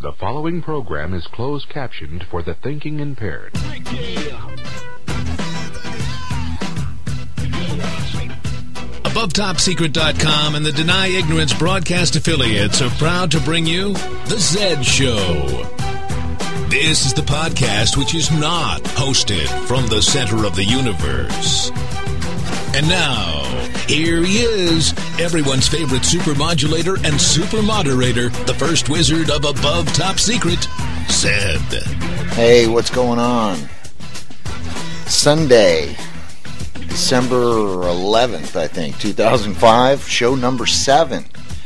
The following program is closed captioned for the thinking impaired. AboveTopSecret.com and the Deny Ignorance broadcast affiliates are proud to bring you The Zed Show. This is the podcast which is not hosted from the center of the universe. And now, here he is, everyone's favorite super modulator and super moderator, the first wizard of Above Top Secret, Zed. Hey, what's going on? Sunday, December 11th, I think, 2005, show number 7.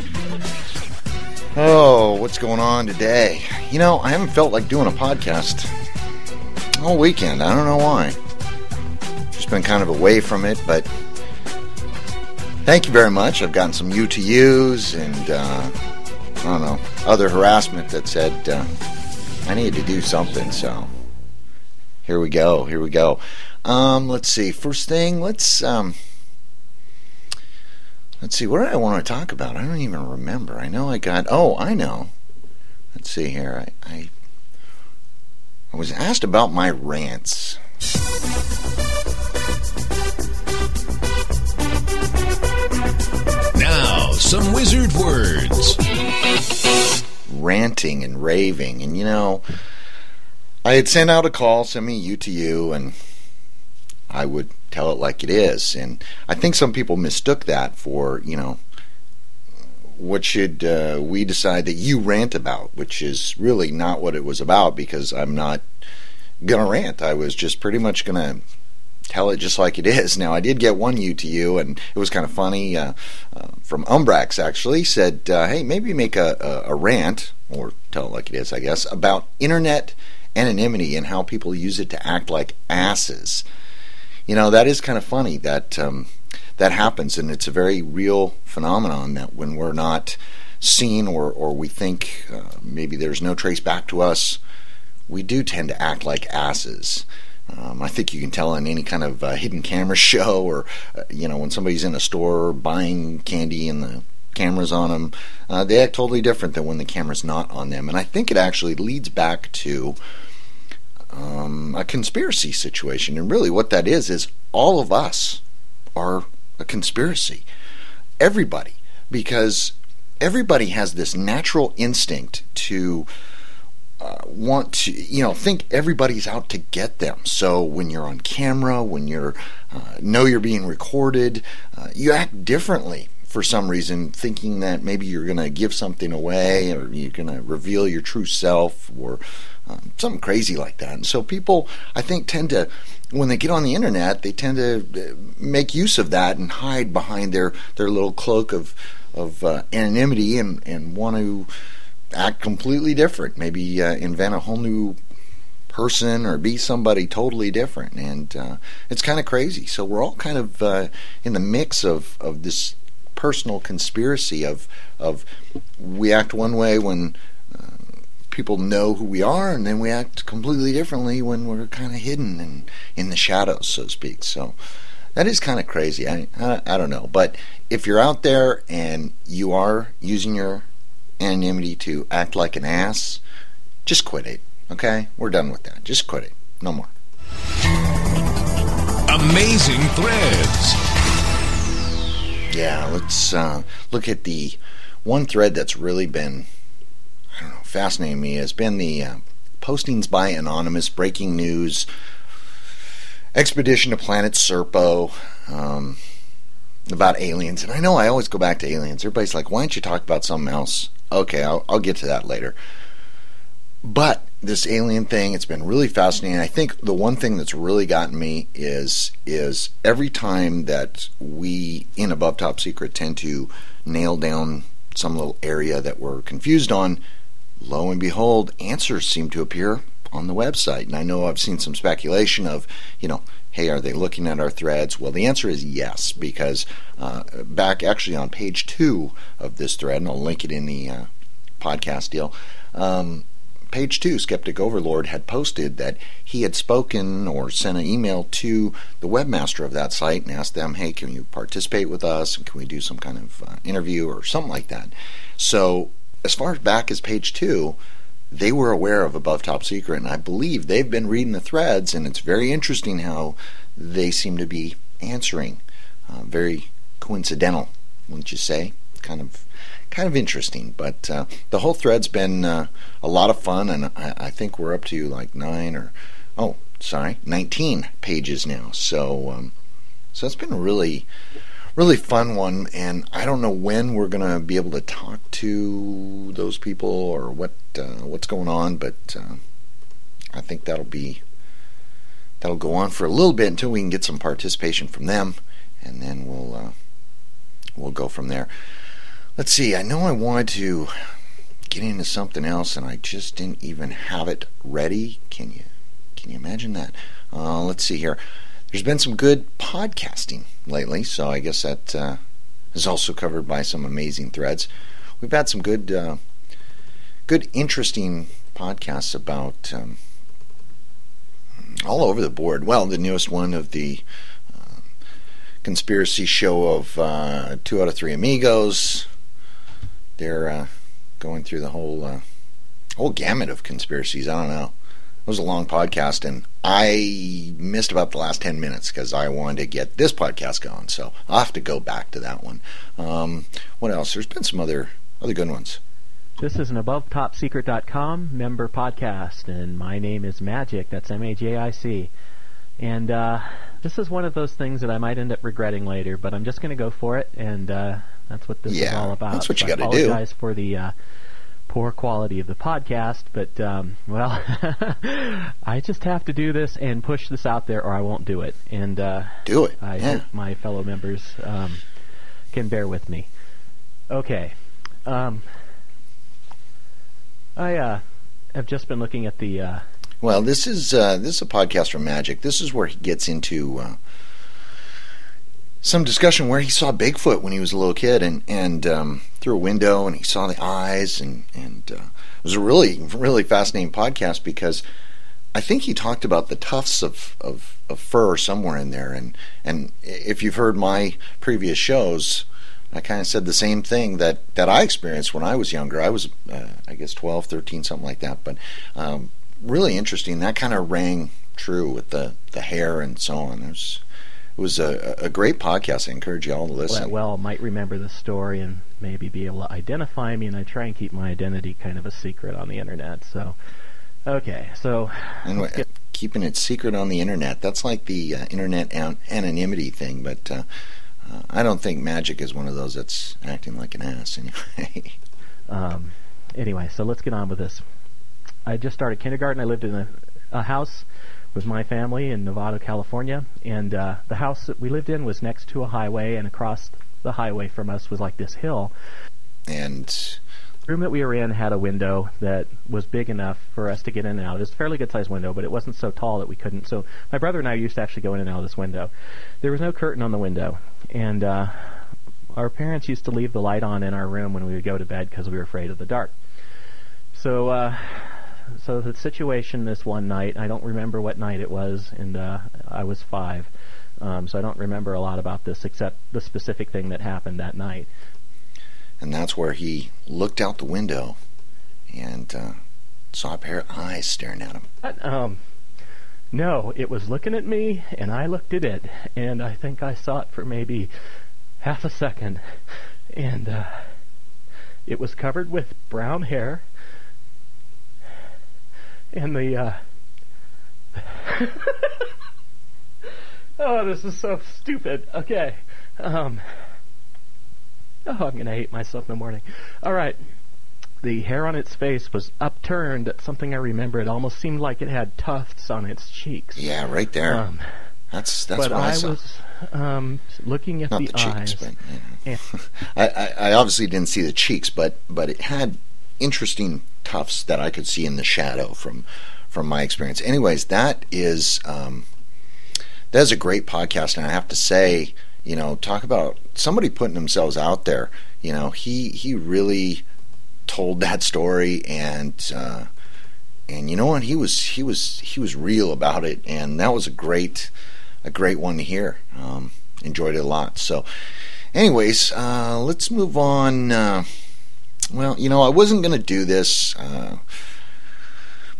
Oh, what's going on today? You know, I haven't felt like doing a podcast all weekend. I don't know why. Just been kind of away from it, but thank you very much. I've gotten some UTUs and, I don't know, other harassment that said I need to do something, so here we go. Let's see. First thing, let's see. What did I want to talk about? I don't even remember. I know I know. Let's see here. I was asked about my rants. Now, some wizard words. Ranting and raving. And, you know, I had sent out a call, send me a UTU, and I would tell it like it is. And I think some people mistook that for, you know, what should we decide that you rant about, which is really not what it was about, because I'm not going to rant. I was just pretty much going to tell it just like it is. Now, I did get one UTU, and it was kind of funny, from Umbrax, actually, said, hey, maybe make a rant, or tell it like it is, I guess, about internet anonymity and how people use it to act like asses. You know, that is kind of funny that that happens, and it's a very real phenomenon that when we're not seen or we think maybe there's no trace back to us, we do tend to act like asses. I think you can tell in any kind of hidden camera show, or you know, when somebody's in a store buying candy and the camera's on them, they act totally different than when the camera's not on them. And I think it actually leads back to a conspiracy situation. And really what that is all of us are a conspiracy. Everybody. Because everybody has this natural instinct to want to, you know, think everybody's out to get them. So when you're on camera, when you're know you're being recorded, you act differently for some reason, thinking that maybe you're going to give something away, or you're going to reveal your true self, or something crazy like that. And so people, I think, tend to, when they get on the internet, they tend to make use of that and hide behind their little cloak of anonymity and want to act completely different, maybe invent a whole new person or be somebody totally different. And it's kind of crazy. So we're all kind of in the mix of this personal conspiracy of we act one way when people know who we are, and then we act completely differently when we're kind of hidden and in the shadows, so to speak. So that is kind of crazy. I don't know. But if you're out there and you are using your anonymity to act like an ass, just quit it, okay? We're done with that. Just quit it. No more. Amazing threads. Yeah, let's look at the one thread that's really been, I don't know, fascinating me, has been the postings by Anonymous, breaking news, expedition to planet Serpo, about aliens. And I know I always go back to aliens. Everybody's like, why don't you talk about something else? Okay, I'll get to that later. But this alien thing, it's been really fascinating. I think the one thing that's really gotten me is every time that we in Above Top Secret tend to nail down some little area that we're confused on, lo and behold, answers seem to appear on the website. And I know I've seen some speculation of, you know, hey, are they looking at our threads? Well, the answer is yes, because back actually on page 2 of this thread, and I'll link it in the podcast deal, page 2, Skeptic Overlord had posted that he had spoken or sent an email to the webmaster of that site and asked them, hey, can you participate with us? And can we do some kind of interview or something like that? So as far back as page 2, they were aware of Above Top Secret, and I believe they've been reading the threads, and it's very interesting how they seem to be answering. Very coincidental, wouldn't you say? Kind of interesting, but the whole thread's been a lot of fun, and I think we're up to like 19 pages now. So it's been a really, really fun one, and I don't know when we're going to be able to talk to those people or what's going on, but I think that'll go on for a little bit until we can get some participation from them, and then we'll go from there. Let's see. I know I wanted to get into something else, and I just didn't even have it ready. Can you imagine that? Let's see here. There's been some good podcasting lately, so I guess that is also covered by some amazing threads. We've had some good, interesting podcasts about all over the board. Well, the newest one of the conspiracy show of 2 out of 3 Amigos. They're going through the whole gamut of conspiracies. I don't know. It was a long podcast, and I missed about the last 10 minutes because I wanted to get this podcast going. So I'll have to go back to that one. What else? There's been some other good ones. This is an AboveTopSecret.com member podcast, and my name is Magic. That's Majic. And this is one of those things that I might end up regretting later, but I'm just going to go for it, and that's what this is all about. That's what you got to do. I apologize for the poor quality of the podcast, but well, I just have to do this and push this out there, or I won't do it. And do it. I hope my fellow members can bear with me. Okay. I have just been looking at the. Well, this is a podcast from Magic. This is where he gets into some discussion where he saw Bigfoot when he was a little kid, and through a window, and he saw the eyes, and it was a really, really fascinating podcast because I think he talked about the tufts of fur somewhere in there, and if you've heard my previous shows, I kind of said the same thing that I experienced when I was younger. I was, I guess, 12, 13, something like that, but really interesting. That kind of rang true with the hair and so on. It was a great podcast. I encourage you all to listen. Well, I might remember the story and maybe be able to identify me, and I try and keep my identity kind of a secret on the internet. So, okay, so... Anyway, keeping it secret on the internet, that's like the internet anonymity thing, but I don't think Magic is one of those that's acting like an ass anyway. Anyway, so let's get on with this. I just started kindergarten. I lived in a house with my family in Novato, California, and the house that we lived in was next to a highway, and across the highway from us was like this hill. And the room that we were in had a window that was big enough for us to get in and out. It was a fairly good-sized window, but it wasn't so tall that we couldn't. So my brother and I used to actually go in and out of this window. There was no curtain on the window, and our parents used to leave the light on in our room when we would go to bed because we were afraid of the dark. So the situation this one night, I don't remember what night it was, and I was 5, so I don't remember a lot about this except the specific thing that happened that night. And that's where he looked out the window and saw a pair of eyes staring at him. No, it was looking at me, and I looked at it, and I think I saw it for maybe half a second, and it was covered with brown hair. And the oh, this is so stupid. Okay. I'm going to hate myself in the morning. All right. The hair on its face was upturned. Something I remember. It almost seemed like it had tufts on its cheeks. Yeah, right there. That's what I saw. Was looking at the eyes. Cheeks, but, I obviously didn't see the cheeks, but it had interesting tufts that I could see in the shadow from my experience. Anyways, that is a great podcast, and I have to say, talk about somebody putting themselves out there. He really told that story, and you know what, he was real about it, and that was a great one to hear. Enjoyed it a lot. So, anyways, let's move on. Well, I wasn't going to do this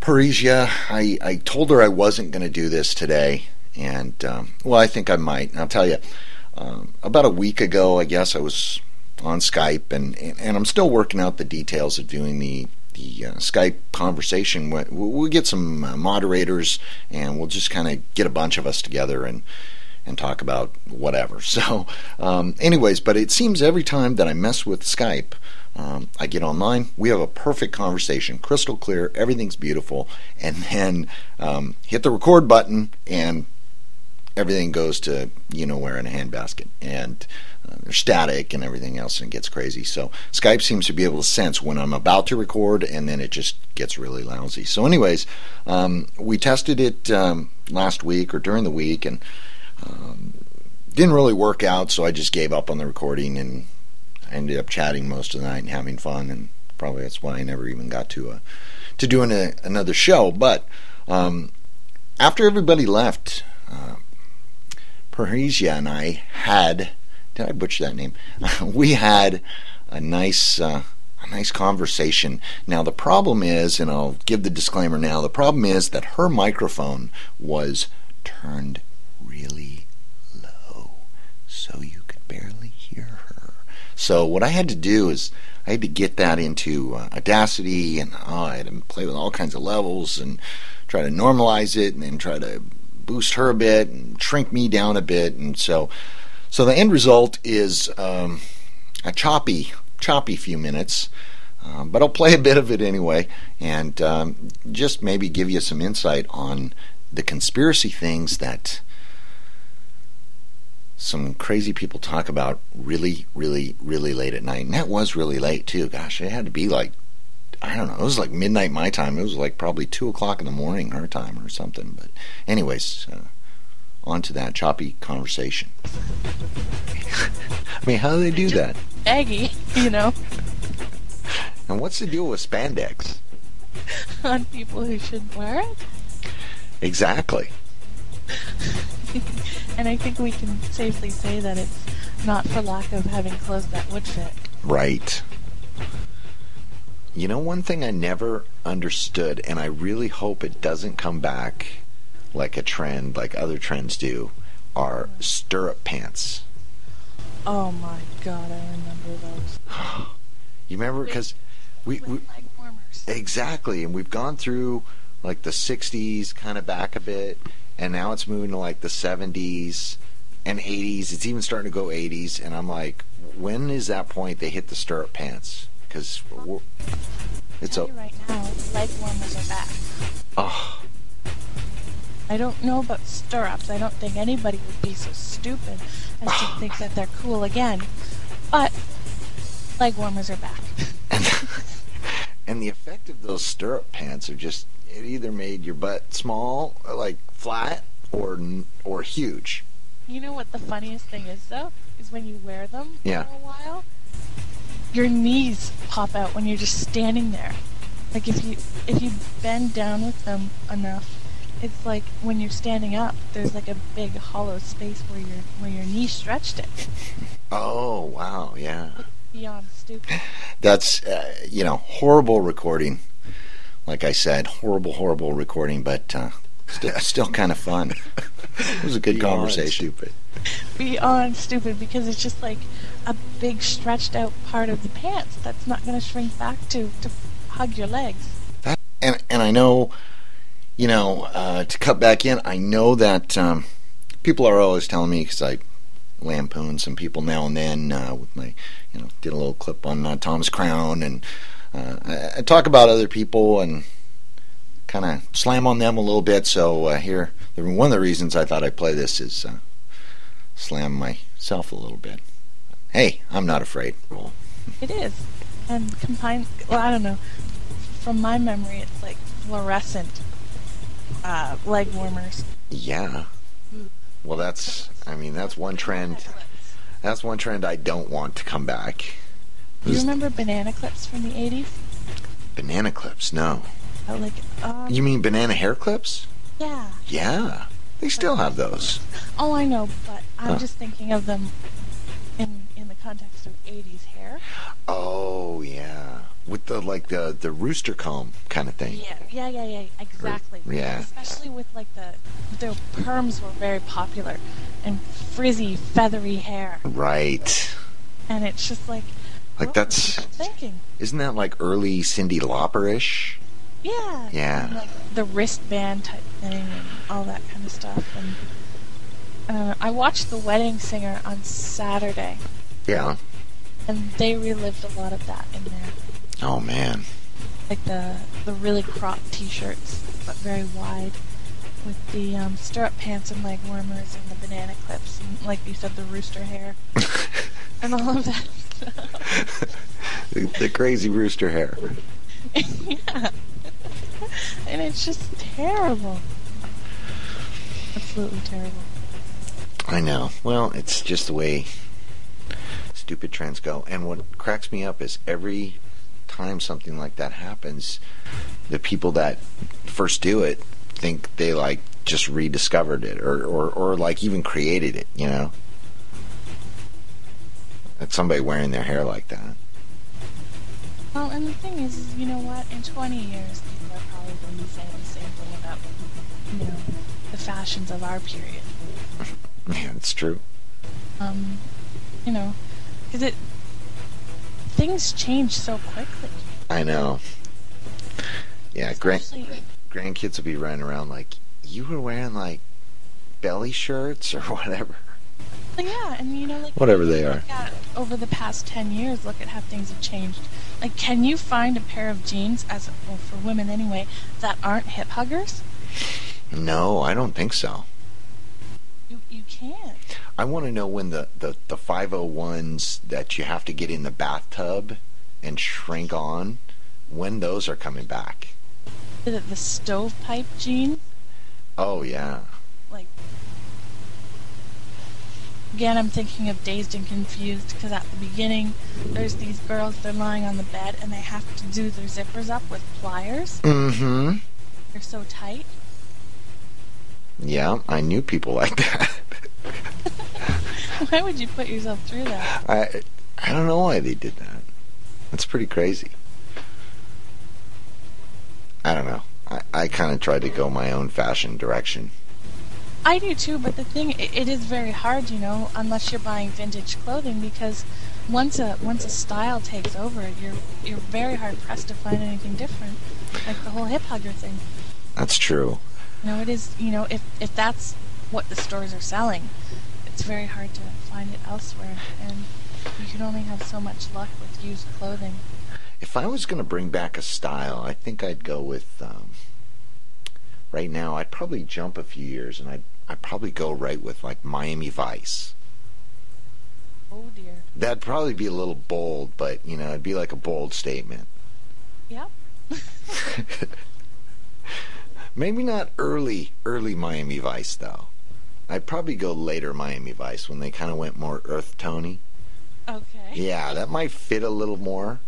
Parisia, I told her I wasn't going to do this today, and well, I think I might. And I'll tell you, about a week ago, I guess I was on Skype, and I'm still working out the details of doing the Skype conversation. We'll get some moderators, and we'll just kind of get a bunch of us together and talk about whatever. So, anyways, but it seems every time that I mess with Skype, I get online, we have a perfect conversation, crystal clear, everything's beautiful, and then hit the record button, and everything goes to where in a handbasket, and there's static and everything else, and it gets crazy. So Skype seems to be able to sense when I'm about to record, and then it just gets really lousy. So anyways, we tested it last week or during the week, and didn't really work out, so I just gave up on the recording, and I ended up chatting most of the night and having fun, and probably that's why I never even got to doing another show. But after everybody left, Parisia and I had, did I butcher that name? We had a nice conversation. Now the problem is, and I'll give the disclaimer now, the problem is that her microphone was turned really low, so you could barely hear her. So what I had to do is I had to get that into Audacity, and I had to play with all kinds of levels and try to normalize it, and then try to boost her a bit and shrink me down a bit, and so the end result is a choppy few minutes, but I'll play a bit of it anyway, and just maybe give you some insight on the conspiracy things that some crazy people talk about really, really, really late at night. And that was really late too. Gosh, it had to be like, I don't know, it was like midnight my time. It was like probably 2 o'clock in the morning her time or something. But anyways, on to that choppy conversation. I mean, how do they do that? Aggie, And what's the deal with spandex? On people who shouldn't wear it? Exactly. And I think we can safely say that it's not for lack of having clothes that would fit. Right. One thing I never understood, and I really hope it doesn't come back like a trend, like other trends do, are stirrup pants. Oh my God, I remember those. You remember? Because we leg warmers. Exactly, and we've gone through like the 60s, kind of back a bit, and now it's moving to like the 70s and 80s. It's even starting to go 80s, and I'm like, when is that point they hit the stirrup pants? Because it's right now, leg warmers are back. Oh. I don't know about stirrups. I don't think anybody would be so stupid as to think that they're cool again. But leg warmers are back. And the effect of those stirrup pants are just, it either made your butt small, or like flat, or huge. You know what the funniest thing is, though? Is when you wear them Yeah. for a while, your knees pop out when you're just standing there. Like if you bend down with them enough, it's like when you're standing up, there's like a big hollow space where your knee stretched it. Oh, wow, yeah. Beyond stupid. That's, horrible recording. Like I said, horrible recording, but still kind of fun. It was a good conversation. Stupid. Beyond stupid, because it's just like a big stretched out part of the pants that's not going to shrink back to hug your legs. And I know, to cut back in, I know that people are always telling me, because I lampoon some people now and then with my, did a little clip on Tom's Crown, and I talk about other people and kind of slam on them a little bit. So here, one of the reasons I thought I'd play this is slam myself a little bit. Hey, I'm not afraid. It is. And combined, I don't know, from my memory, it's like fluorescent leg warmers. Yeah. Well, that's one trend. That's one trend I don't want to come back. You remember banana clips from the 80s? Banana clips? No. You mean banana hair clips? Yeah. Yeah. They still have those. Oh, I know, but I'm just thinking of them in the context of 80s hair. Oh, yeah. with the like the rooster comb kind of thing. Yeah, exactly. Yeah. Especially with like the perms were very popular, and frizzy, feathery hair. Right. And it's just like what that's were people thinking. Isn't that like early Cyndi Lauper-ish? Yeah. Yeah. And like the wristband type thing and all that kind of stuff. And I watched The Wedding Singer on Saturday. Yeah. And they relived a lot of that in there. Oh man. Like the really cropped t-shirts, but very wide, with the stirrup pants and leg warmers and the banana clips, and like you said, the rooster hair, and all of that stuff. the crazy rooster hair. Yeah. And it's just terrible. Absolutely terrible. I know. Well, it's just the way stupid trends go. And what cracks me up is every time something like that happens, the people that first do it think they like just rediscovered it or like even created it, you know? That's somebody wearing their hair like that. Well, and the thing is, you know what? In 20 years, people are probably going to be saying the same thing about, you know, the fashions of our period. Yeah, it's true. You know, because things change so quickly. I know. Yeah, Especially- grandkids will be running around like, you were wearing like belly shirts or whatever. Yeah, and you know, like Whatever they are. look at over the past 10 years, look at how things have changed. Like, can you find a pair of jeans, well, for women anyway, that aren't hip huggers? No, I don't think so. You can't. I want to know when the 501s that you have to get in the bathtub and shrink on, when those are coming back. Is it the stovepipe jeans? Oh, yeah. Like, again, I'm thinking of Dazed and Confused, because at the beginning, there's these girls, they're lying on the bed, and they have to do their zippers up with pliers. Mm-hmm. They're so tight. Yeah, I knew people like that. Why would you put yourself through that? I don't know why they did that. That's pretty crazy. I don't know. I kind of tried to go my own fashion direction. I do too, but the thing, it is very hard, you know, unless you're buying vintage clothing, because once a style takes over, you're very hard pressed to find anything different, like the whole hip hugger thing. That's true. You know, it is. You know, if that's what the stores are selling, it's very hard to find it elsewhere, and you can only have so much luck with used clothing. If I was going to bring back a style, I think I'd go with. Right now, I'd probably jump a few years, and I'd probably go right with like Miami Vice. Oh dear. That'd probably be a little bold, but you know, it'd be like a bold statement. Yep. Maybe not early Miami Vice though. I'd probably go later Miami Vice when they kind of went more earth tony. Okay. Yeah, that might fit a little more.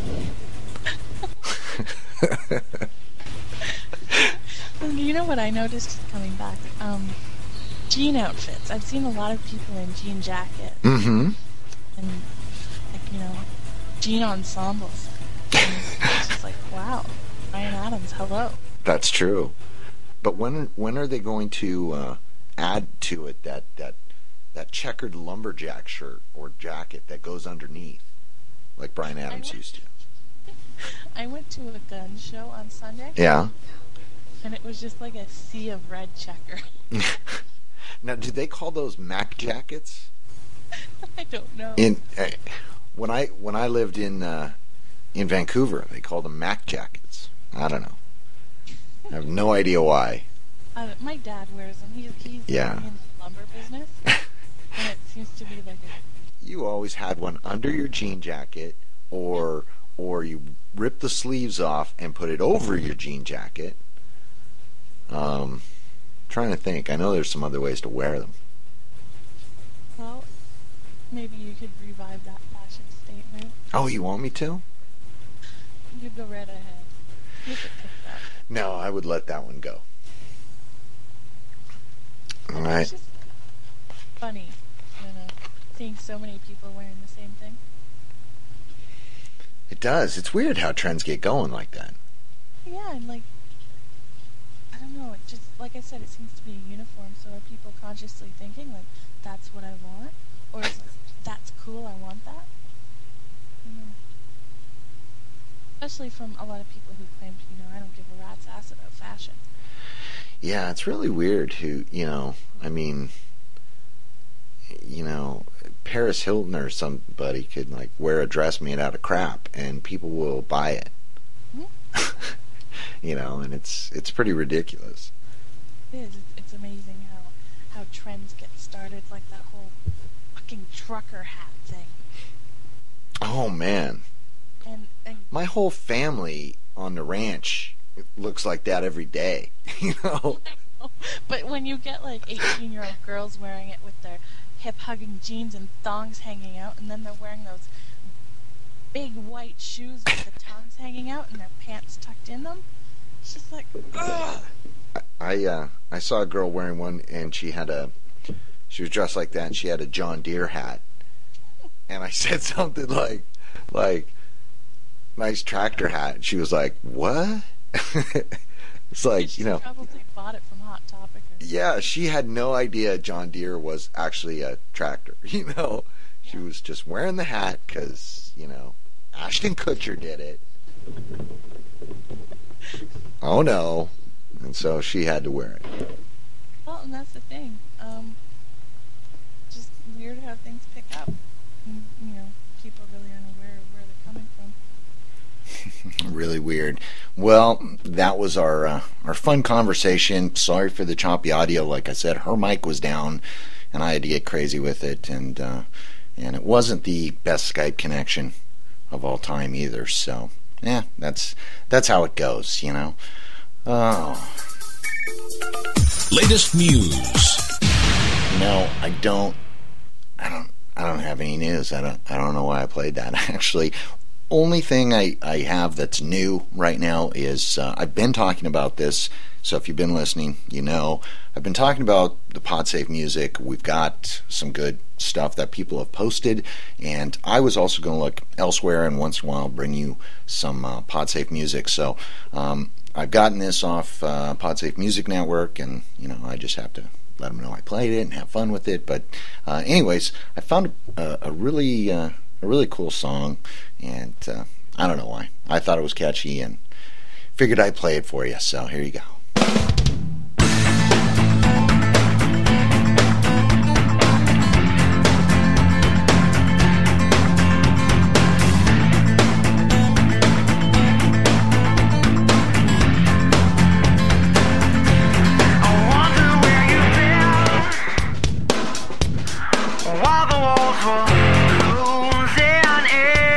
You know what I noticed coming back? Jean outfits. I've seen a lot of people in jean jackets. Mm-hmm. And, like, you know, jean ensembles. And it's just like, wow. Ryan Adams, hello. That's true. But when are they going to add to it that checkered lumberjack shirt or jacket that goes underneath, like Bryan Adams used to? I went to a gun show on Sunday. Yeah. And it was just like a sea of red checker. Now, do they call those Mac jackets? I don't know. When I lived in Vancouver, they called them Mac jackets. I don't know. I have no idea why. My dad wears them. He's Yeah. in the lumber business, and it seems to be like You always had one under your jean jacket, or you rip the sleeves off and put it over your jean jacket. Trying to think. I know there's some other ways to wear them. well, maybe you could revive that fashion statement. Oh, you want me to? You go right ahead. You could pick that. No, I would let that one go. All right. It's just funny, you know, seeing so many people wearing the same thing. It does. It's weird how trends get going like that. Yeah, and like, I don't know, it just, like I said, it seems to be a uniform, so are people consciously thinking, like, that's what I want? Or is it, that's cool, I want that? I don't know. Especially from a lot of people who claim, I don't give a rat's ass about fashion. Yeah, it's really weird who, I mean, Paris Hilton or somebody could, like, wear a dress made out of crap and people will buy it. Mm-hmm. And it's pretty ridiculous. It is. It's amazing how trends get started, like that whole fucking trucker hat thing. Oh, man. And my whole family on the ranch looks like that every day, But when you get like 18-year-old girls wearing it with their hip-hugging jeans and thongs hanging out, and then they're wearing those big white shoes with the tongues hanging out and their pants tucked in them, it's just like, ugh. I saw a girl wearing one, and she was dressed like that, and she had a John Deere hat, and I said something like nice tractor hat, and she was like, what? It's like, She probably bought it from Hot Topic. Yeah, she had no idea John Deere was actually a tractor. She was just wearing the hat because Ashton Kutcher did it. Oh no, and so she had to wear it. Well, and that's the thing. Just weird how things pick up. And, people really aren't aware of where they're coming from. Really weird. Well, that was our fun conversation. Sorry for the choppy audio. Like I said, her mic was down, and I had to get crazy with it, and it wasn't the best Skype connection of all time either. So, yeah, that's how it goes, Oh. Latest news. I don't have any news. I don't know why I played that. Actually, only thing I have that's new right now is I've been talking about this. So if you've been listening, I've been talking about the PodSafe music. We've got some good stuff that people have posted, and I was also going to look elsewhere and once in a while bring you some PodSafe music. So I've gotten this off PodSafe Music Network, and I just have to let them know I played it and have fun with it. But anyways, I found a really cool song, and I don't know why. I thought it was catchy and figured I'd play it for you. So here you go.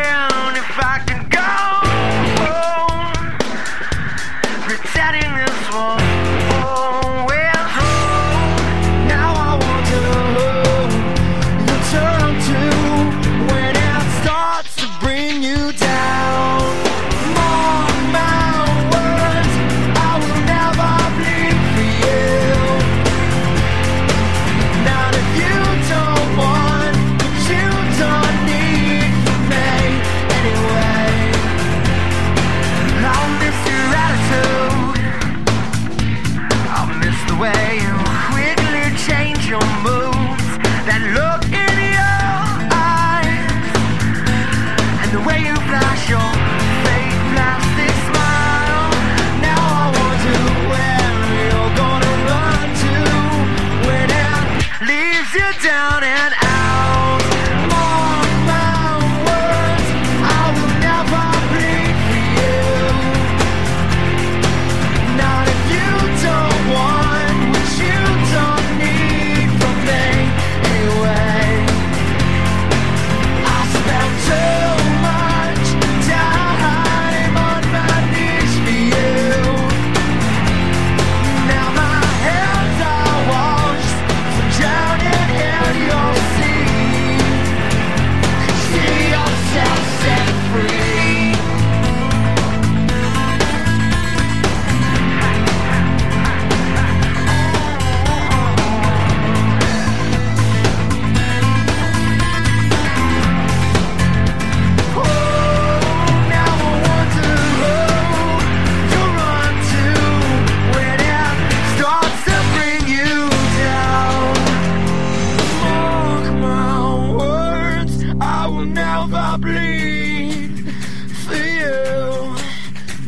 Setting this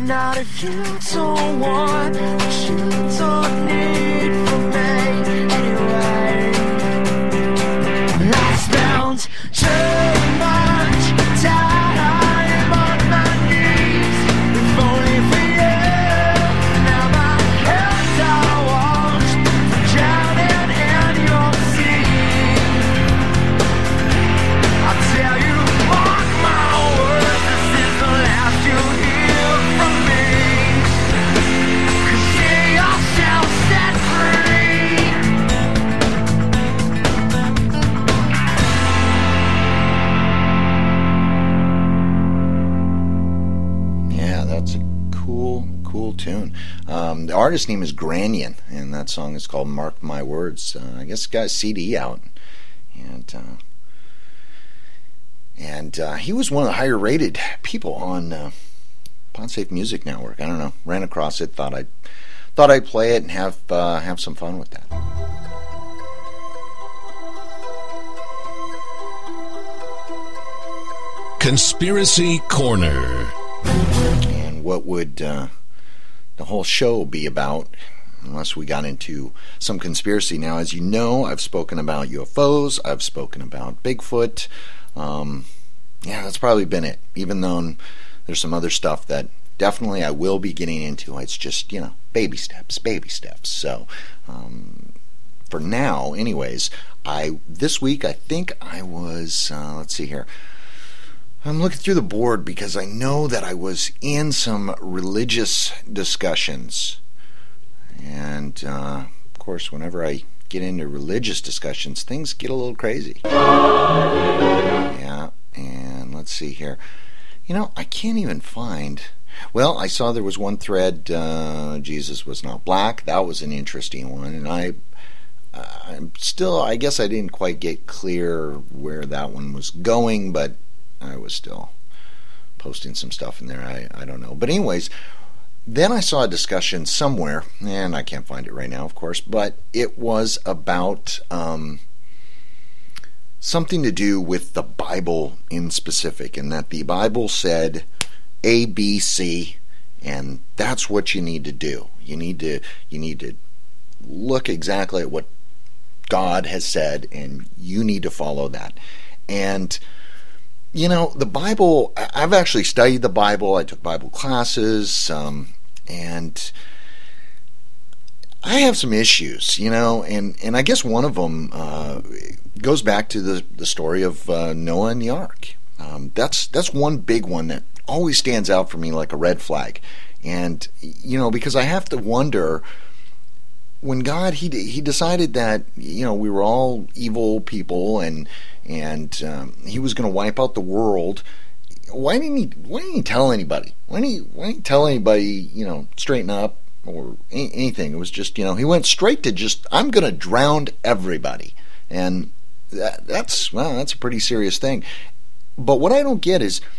not if you don't want what you don't need from me anyway. I spent too much time on my knees, if only for you. Now my hands are washed, drowning in your sea. I tell you, mark my words, this is the last you hear from me. 'Cause see yourself set free. Yeah, that's a cool tune. The artist's name is Granion, and that song is called Mark My Words. I guess he got a CD out. And he was one of the higher rated people on PodSafe Music Network. I don't know. Ran across it, thought I'd play it and have some fun with that. Conspiracy Corner. And what would the whole show be about unless we got into some conspiracy? Now, as you know, I've spoken about UFOs. I've spoken about Bigfoot. Yeah, that's probably been it. Even though there's some other stuff that definitely I will be getting into. It's just, baby steps. So, for now, anyways, this week I think I was, let's see here. I'm looking through the board because I know that I was in some religious discussions. And, of course, whenever I get into religious discussions, things get a little crazy. Yeah, and let's see here. I can't even find... Well, I saw there was one thread, Jesus was not black. That was an interesting one. And I'm still, I guess I didn't quite get clear where that one was going, but I was still posting some stuff in there. I don't know. But anyways, then I saw a discussion somewhere, and I can't find it right now, of course, but it was about something to do with the Bible in specific, and that the Bible said A, B, C, and that's what you need to do. You need to look exactly at what God has said, and you need to follow that. And the Bible, I've actually studied the Bible. I took Bible classes, and I have some issues, and I guess one of them goes back to the story of Noah and the ark. That's one big one that always stands out for me like a red flag. And, because I have to wonder, when God, he decided that, we were all evil people and he was going to wipe out the world, why didn't he tell anybody? Why didn't he tell anybody, straighten up or anything? It was just, he went straight to just, I'm going to drown everybody. And that's a pretty serious thing. But what I don't get is,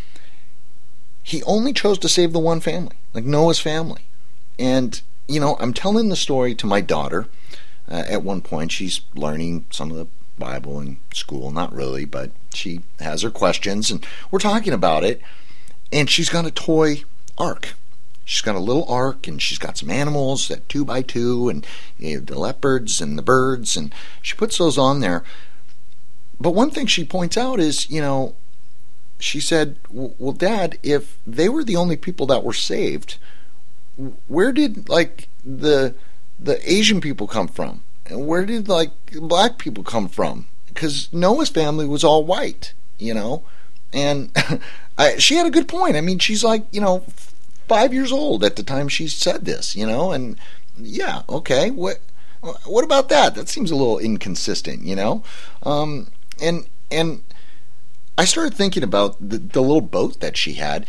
he only chose to save the one family, like Noah's family. And, I'm telling the story to my daughter. At one point, she's learning some of the Bible in school. Not really, but she has her questions, and we're talking about it. And she's got a toy ark. She's got a little ark, and she's got some animals, that 2x2, and the leopards and the birds, and she puts those on there. But one thing she points out is, she said, well, Dad, if they were the only people that were saved, where did, the Asian people come from? And where did, black people come from? Because Noah's family was all white, And she had a good point. I mean, she's 5 years old at the time she said this, And, yeah, okay, what about that? That seems a little inconsistent, And I started thinking about the little boat that she had.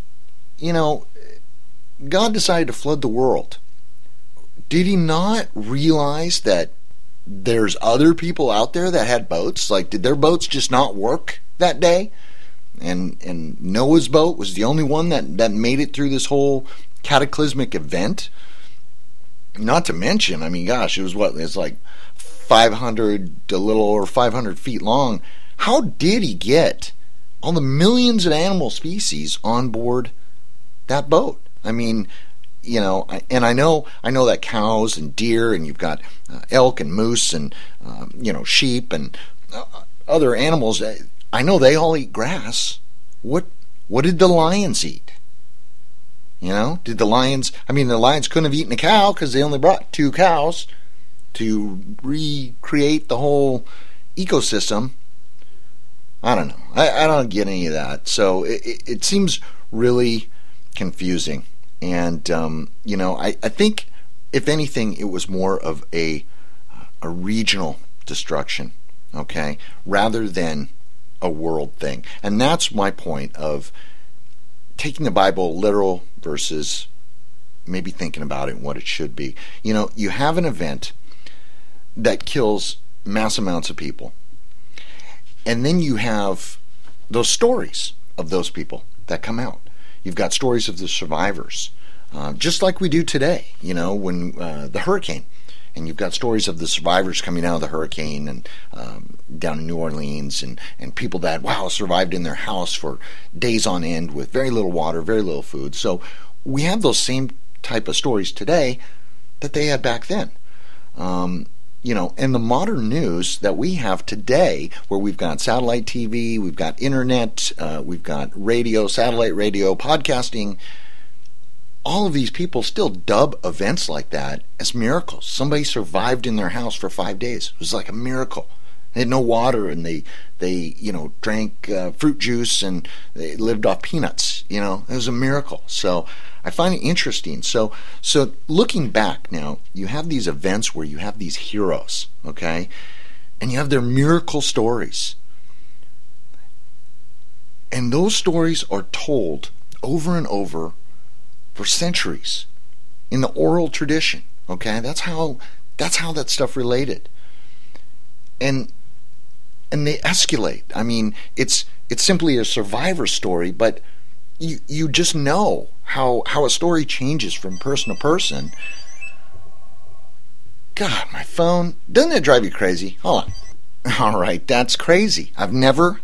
God decided to flood the world. Did he not realize that there's other people out there that had boats? Did their boats just not work that day? And Noah's boat was the only one that made it through this whole cataclysmic event? Not to mention, I mean, gosh, it was 500, a little over 500 feet long. How did he get all the millions of animal species on board that boat? I mean, and I know that cows and deer, and you've got elk and moose and sheep and other animals. I know they all eat grass. What did the lions eat? Did the lions? I mean, the lions couldn't have eaten a cow because they only brought 2 cows to recreate the whole ecosystem. I don't know. I don't get any of that. So it seems really confusing. And, I think, if anything, it was more of a regional destruction, okay, rather than a world thing. And that's my point of taking the Bible literal versus maybe thinking about it and what it should be. You have an event that kills mass amounts of people. And then you have those stories of those people that come out. You've got stories of the survivors, just like we do today, when the hurricane. And you've got stories of the survivors coming out of the hurricane and down in New Orleans and people that, survived in their house for days on end with very little water, very little food. So we have those same type of stories today that they had back then. And the modern news that we have today, where we've got satellite TV, we've got internet, we've got radio, satellite radio, podcasting, all of these people still dub events like that as miracles. Somebody survived in their house for 5 days. It was like a miracle. They had no water, and they drank fruit juice, and they lived off peanuts. It was a miracle. So I find it interesting. So looking back now, you have these events where you have these heroes, okay, and you have their miracle stories, and those stories are told over and over for centuries in the oral tradition. Okay, that's how that stuff related, and they escalate. I mean, it's simply a survivor story, but you just know how a story changes from person to person. God, my phone, doesn't it drive you crazy? Hold on. All right, that's crazy. I've never,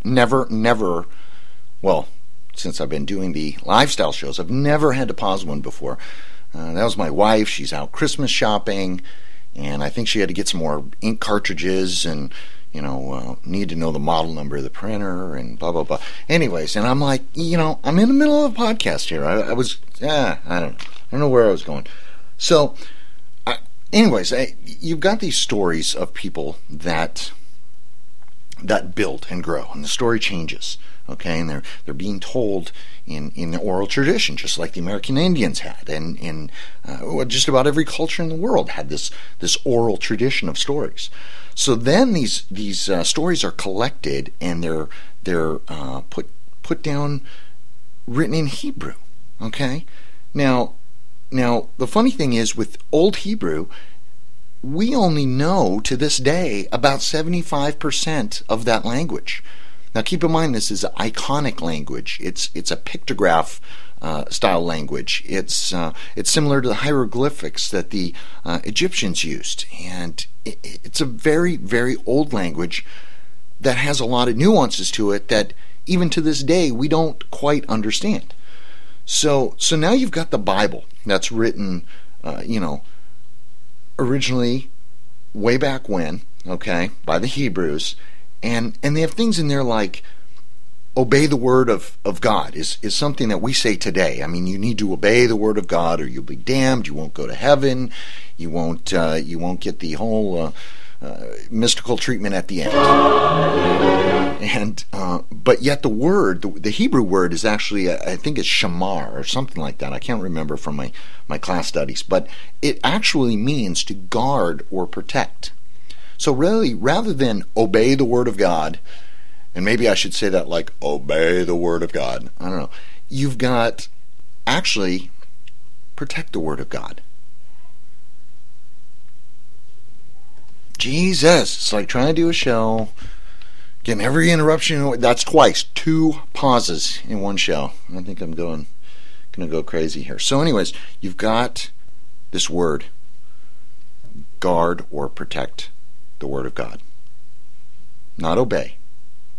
well, since I've been doing the lifestyle shows, I've never had to pause one before. That was my wife. She's out Christmas shopping, and I think she had to get some more ink cartridges and, need to know the model number of the printer and blah, blah, blah. Anyways, and I'm like, I'm in the middle of a podcast here. I don't know where I was going. So, you've got these stories of people that build and grow, and the story changes. Okay, and they're being told in the oral tradition, just like the American Indians had, and in just about every culture in the world had this oral tradition of stories. So then these stories are collected, and they're put down, written in Hebrew. Okay, now the funny thing is, with Old Hebrew, we only know to this day about 75% of that language. Now, keep in mind, this is an iconic language. It's a pictograph style language. It's similar to the hieroglyphics that the Egyptians used, and it's a very, very old language that has a lot of nuances to it that even to this day we don't quite understand. So now you've got the Bible that's written, originally way back when, okay, by the Hebrews. And they have things in there like obey the word of God is something that we say today. I mean, you need to obey the word of God or you'll be damned. You won't go to heaven. You won't get the whole mystical treatment at the end. And but yet the Hebrew word is actually, I think it's shamar or something like that. I can't remember from my class studies. But it actually means to guard or protect. So really, rather than obey the word of God, and maybe I should say that like obey the word of God, I don't know, you've got actually protect the word of God. Jesus, it's like trying to do a show, getting every interruption. That's twice, 2 pauses in one show. I think I'm going to go crazy here. So anyways, you've got this word, guard or protect the word of God. Not obey.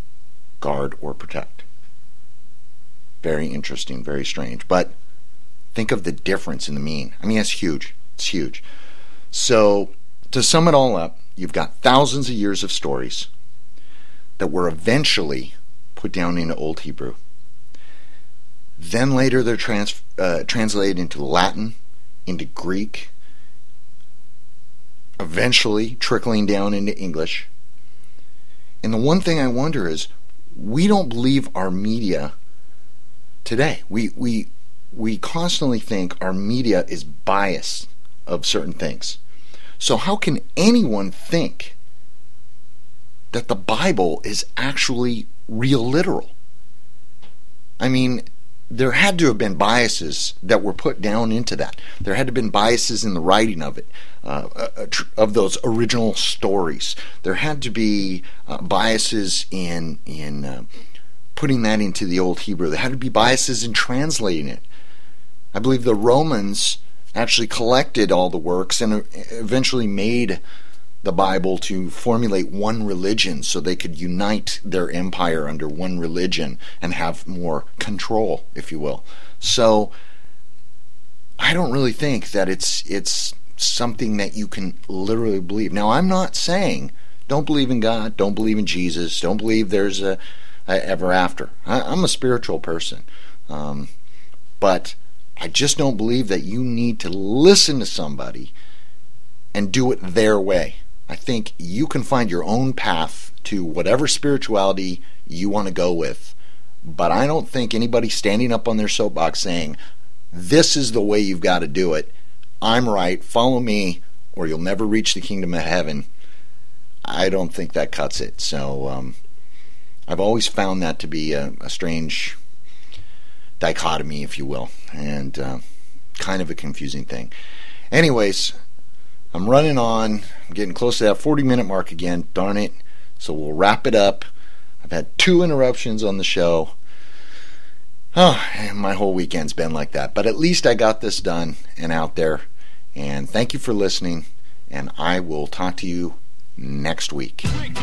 Guard or protect. Very interesting, very strange. But Think of the difference in the mean. I mean, that's huge. It's huge. So, to sum it all up, you've got thousands of years of stories that were eventually put down into Old Hebrew. Then later they're translated into Latin, into Greek, eventually trickling down into English. And the one thing I wonder is, we don't believe our media today. We constantly think our media is biased of certain things. So how can anyone think that the Bible is actually real literal? I mean, there had to have been biases that were put down into that. There had to have been biases in the writing of it, of those original stories. There had to be biases in putting that into the Old Hebrew. There had to be biases in translating it. I believe the Romans actually collected all the works and eventually made the Bible to formulate one religion so they could unite their empire under one religion and have more control, if you will. So I don't really think that it's something that you can literally believe. Now, I'm not saying don't believe in God, don't believe in Jesus, don't believe there's a ever after. I'm a spiritual person. But I just don't believe that you need to listen to somebody and do it their way. I think you can find your own path to whatever spirituality you want to go with. But I don't think anybody standing up on their soapbox saying, this is the way you've got to do it, I'm right, follow me, or you'll never reach the kingdom of heaven, I don't think that cuts it. So I've always found that to be a strange dichotomy, if you will, and kind of a confusing thing. Anyways, I'm running on. I'm getting close to that 40-minute mark again. Darn it. So we'll wrap it up. I've had 2 interruptions on the show. Oh, and my whole weekend's been like that. But at least I got this done and out there. And thank you for listening. And I will talk to you next week.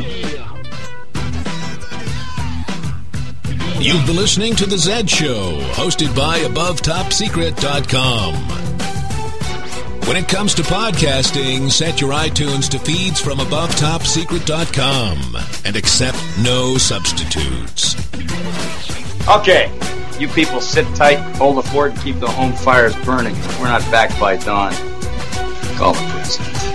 You've been listening to The Zed Show, hosted by AboveTopSecret.com. When it comes to podcasting, set your iTunes to feeds from AboveTopSecret.com and accept no substitutes. Okay, you people sit tight, hold the fort, and keep the home fires burning. We're not back by dawn. Call the president.